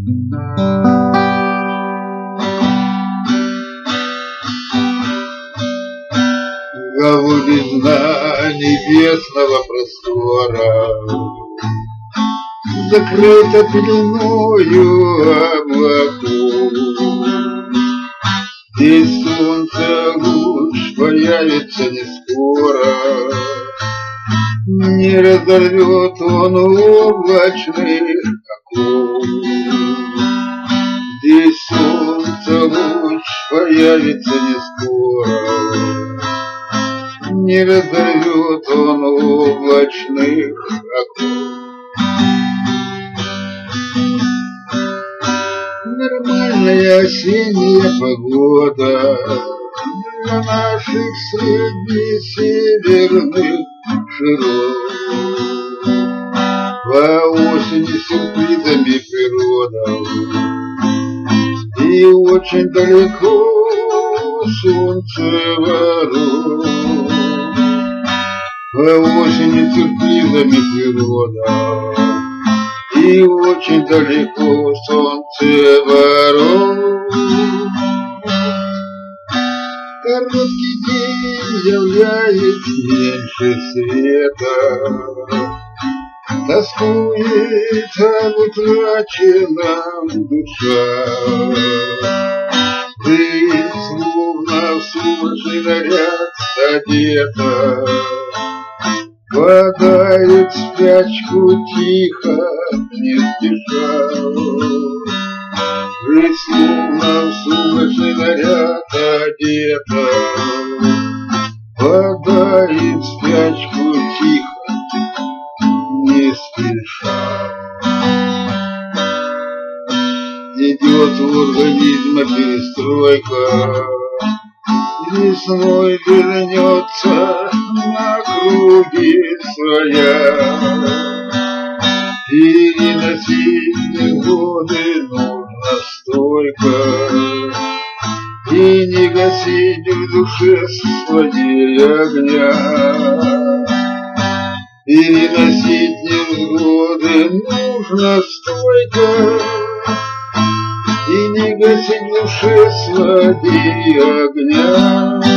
Голубизна небесного простора закрыта пеленою облаков. Здесь солнце луч появится не скоро, не разорвет он облачных оков. Здесь солнце луч появится не скоро, не разорвет он облачных оков. Нормальная осенняя погода для наших среднесеверных широт. По осени сюрпризами природа, и очень далеко солнце ворот. По осени сюрпризами природа, и очень далеко солнце ворот. Короткий день являет меньше света, тоскует об утраченном душа. Ты словно в сумрачный наряд одета, падает в спячку тихо, не спеша. Ты словно в сумрачный наряд одета, падает в спячку тихо, не спеша. Идет в организме перестройка, весной вернется на круги своя. Переносить невзгоды нужно стойко, и не гасить в душе своей огня. Переносить невзгоды нужно стойко, и не гасить в душе своей огня.